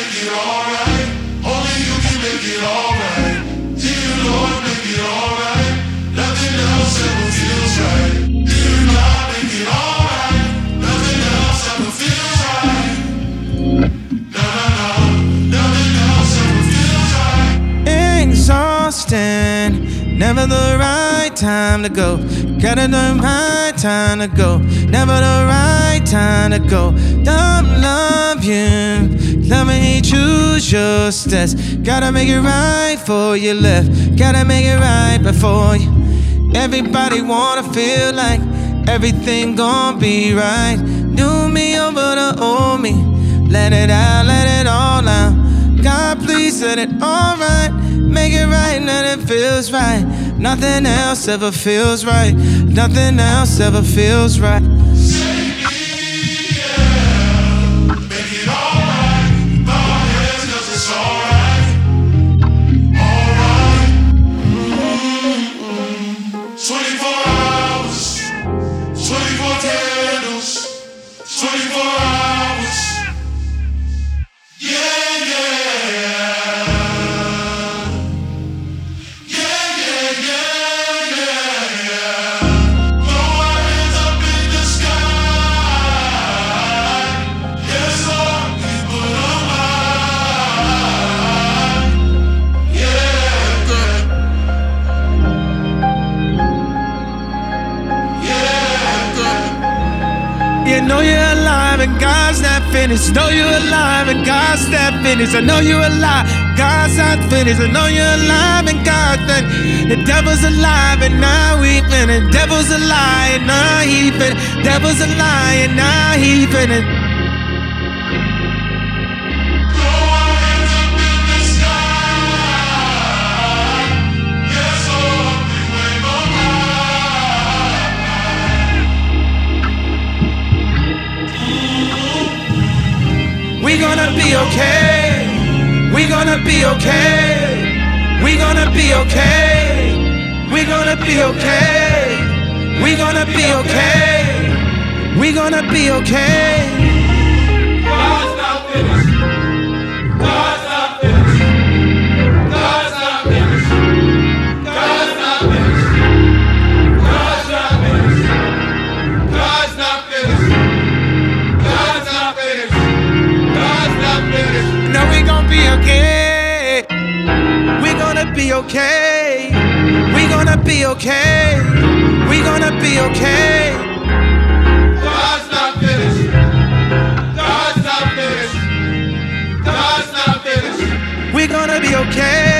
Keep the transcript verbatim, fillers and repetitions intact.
make it alright. Only you can make it alright. Dear Lord, make it alright. Nothing else ever feels right. Dear God, make it alright. Nothing else ever feels right. No, no, no. Nothing else ever feels right. Exhausting, never the right time to go. Gotta the right time to go. Never the right time to go. Don't love you, love and hate, choose your steps. Gotta make it right before you left. Gotta make it right before you. Everybody wanna feel like everything gon' be right. Do me over the old me. Let it out, let it all out. God, please set it all right. Make it right, let it feels right. Nothing else ever feels right. Nothing else ever feels right. Save me, yeah. Make it alright. Bow our heads 'cause it's alright. Alright. Mm-hmm. twenty-four hours. twenty-four candles. twenty-four hours. Yeah, yeah. You know you're alive and God's not finished. Know you're alive and God's not finished. I know you're alive, God's not finished. I know you're alive and God's not. The devil's alive and now he finished. Devil's a lie and now he finished. Devil's a lie and now he finished. We gonna be okay. We gonna be okay. We gonna be okay. We gonna be okay. We gonna be okay. We gonna be okay. God's not finished. God's not finished. God's not finished. God's not finished. God's not finished. God's not finished. God's not finished. No, we gon' be okay. We gonna be okay. We gonna be okay. We gonna be okay. God's not finished. God's not finished. God's not finished. We gonna be okay.